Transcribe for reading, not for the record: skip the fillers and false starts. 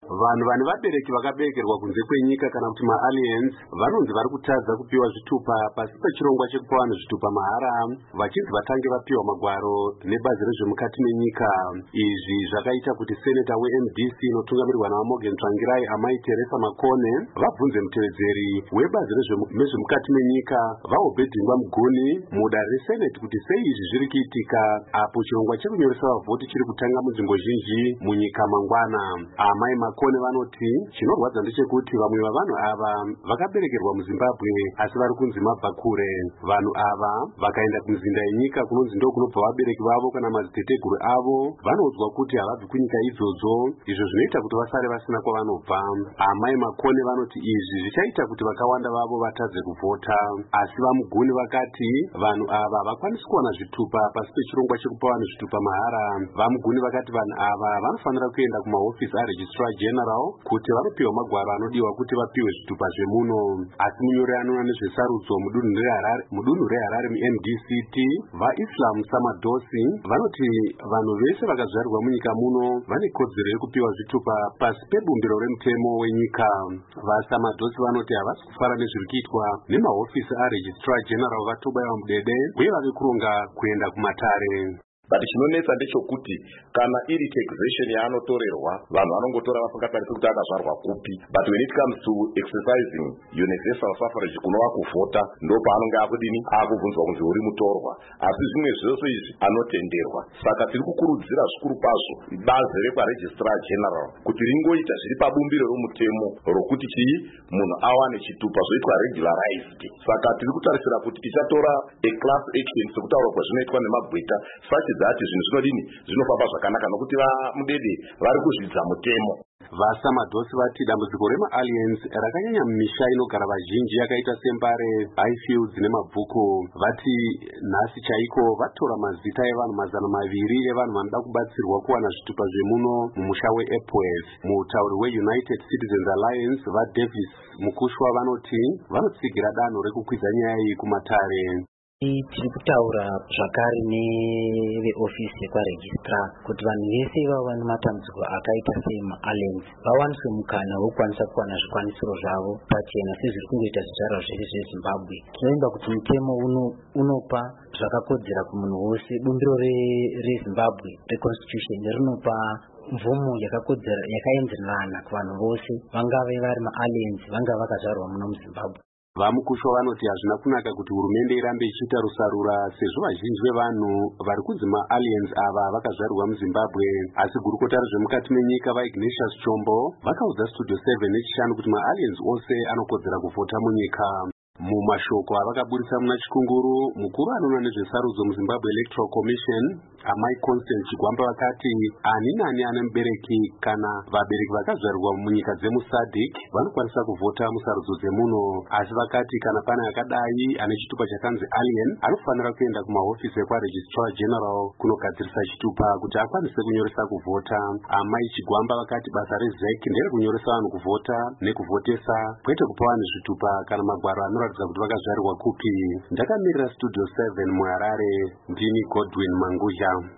Vanhu vane vabereki vakaberekerwa kunze kwenyika kana kuti maaliens vanonzi vari kutadza kupiwa zvitupa pasi pechirongwa chekupa vanhu zvitupa mahara, vachinzi vatange vapiwa magwaro nebazi rezvemukati menyika. Izvi zvakaita kuti seneta weMDC inotungamirirwa naMorgan Tsvangirai Amai Teresa Makone vabvunze mutevedzeri webazi rezvemukati menyika vaObedingwa Muguni mudare reseneti kuti sei izvi zviri kuitika apo chirongwa chekunyoresa vavhoti chiri kutanga munzvimbo zhinji munyika mangwana. Amai Makone vanoti chinorwadza ndechekuti vamwe vavanhu ava vakaberekerwa muZimbabwe asi vari kunzi mabva kure. Vanhu ava vakaenda kumizinda yenyika kunonzi ndokunobva vabereki vavo kana madziteteguru avo vanoudzwa kuti havabvi kunyika idzodzo, izvo zvinoita kuti vasare vasina kwavanobva. Amai Makone vanoti izvi zvichaita kuti vakawanda vavo vatadze kuvhota, asi vaMuguni vakati vanhu ava havakwanisi kuwana zvitupa pasi pechirongwa chekupa vanhu zvitupa mahara. VaMuguni vakati vanhu ava vanofanira kuenda kumahofisi aRegistrar General kuti vanopiwa magwaro anodiwa kuti vapiwe zvitupa zvemuno. Asi munyori anoona nezvesarudzo mudunhu reHarare muMDCT vaIslam Samadosi vanoti vanhu vese vakazvarirwa munyika muno vane kodzero yekupiwa zvitupa pasi pebumbiro remutemo wenyika. VaSamadosi vanoti havasi kufara nezviri kuitwa nemahofisi aRegistrar General vatobayiwa mudede uye vave kuronga kuenda kumatare. But chinonetsa ndechekuti kana iri taxation yaanotorerwa vanhu vanongotora vasingatarisi kuti akazvarwa kupi, but when it comes to exercising universal suffrage kunova kuvhota ndo paanonge akudini akubvunzwa kunzi uri mutorwa, asi zvimwe zvose izvi anotenderwa. Saka tiri kukurudzira zvikuru kwazvo bazi rekwaRegistrar General kuti ringoita zviri pabumbiro romutemo rokuti chii munhu awane chitupa zvoitwa regularized. Saka tiri kutarisira kuti tichatora a class action sekutaurwa kwazvinoitwa nemabweta such that zvinhu zvinodini zvinofamba zvakanaka nokuti vamudede vari kuzvidza mutemo. VaSamadosi vati dambudziko remaaliens rakanyanya mumisha inogara vazhinji yakaita sembare, Highfields nemabvuku. Vati nhasi chaiko vatora mazita evanhu 200 evanhu vanoda kubatsirwa kuwana zvitupa zvemuno mumusha weEpworth. Mutauri weUnited Citizens Alliance vaDavis Mukushwa vanoti vanotsigira danho rekukwidza nyaya iyi kumatare. Tiri kutaura zvakare neveofisi yekwaregistrar kuti vanhu vese ivavo vane matambudziko akaita semaaliens vawaniswe mukana wekukwanisa kuwana zvikwanisiro zvavo pachena sezviri kungoita zvizvarwa zvedu zveZimbabwe. Tinoimba kuti mutemo unopa zvakakodzera kumunhu wose. Bumbiro reZimbabwe reconstitution rinopa mvumo yakakodzera yakaenderana kuvanhu vose, vangave vari maaliens vangava vakazvarwa muno muZimbabwe. VaMukushwa vanoti hazvina kunaka kuti hurumende irambe ichiita rusarura sezvo vazhinji vevanhu vari kunzi maaliens ava vakazvarirwa muZimbabwe. Asi gurukota rezvemukati menyika vaIgnatius Chombo vakaudza Studio 7 nechishanu kuti maaliens ose anokodzera kuvhota munyika. Mumashoko avakaburisa muna Chikunguru, mukuru anoona nezvesarudzo muZimbabwe Electoral Commission Amai Constant Chigwamba vakati ani nani ane mubereki kana vabereki vakazvarirwa munyika dzemuSADC vanokwanisa kuvhota musarudzo dzemuno, asi vakati kana pane akadai ane chitupa chakanzi alien anofanira kuenda kumahofisi ekwaRegistrar General kunogadzirisa chitupa kuti akwanise kunyoresa kuvhota. Amai Chigwamba vakati basa reZEC nderekunyoresa vanhu kuvhota nekuvhotesa, kwete kupa vanhu zvitupa kana magwaro anoratidza kuti vakazvarirwa kupi. Ndakamirira Studio 7 muHarare, ndini Godwin Manguzha.